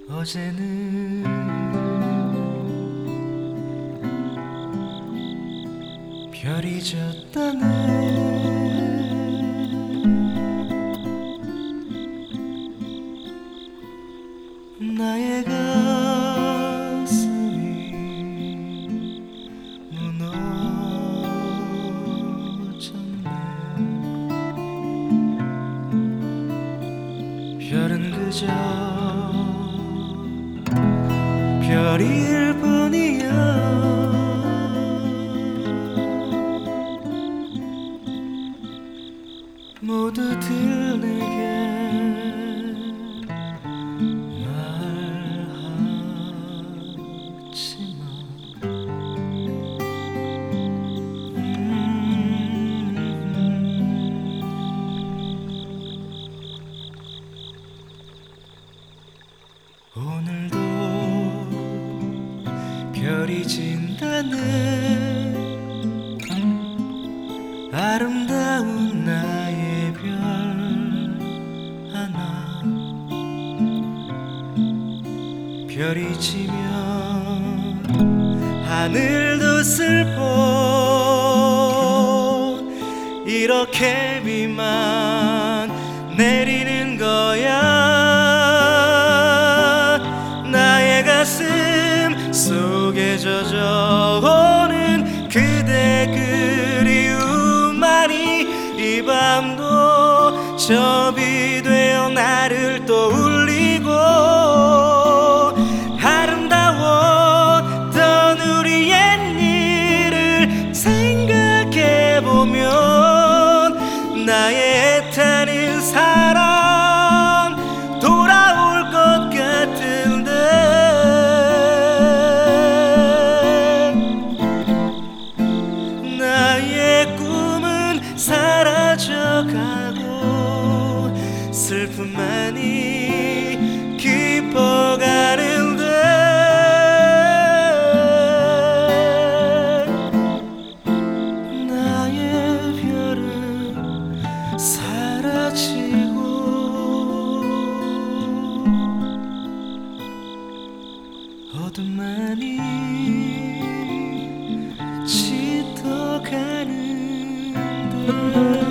어제는 별이 졌다네. 나의 가슴이 무너졌네. 별은 그저 별일 뿐이야. 모두들 내게 말하지마. 오늘도 별이 진다네. 아름다운 나의 별 하나. 별이 지면 하늘도 슬퍼. 이렇게 비만 내리는 거야. 나의 가슴 속에 젖어오는 그대 그리움만이 이 밤도 접이 되어 나를 떠올리고. 아름다웠던 우리 옛일을 생각해보면 나의 애타는 사랑 돌아올 것 같은데. 나의 꿈은 사라져가고 슬픔만이 깊어가는데. 나의 별은 사라지고 어둠만이 짙어가는데.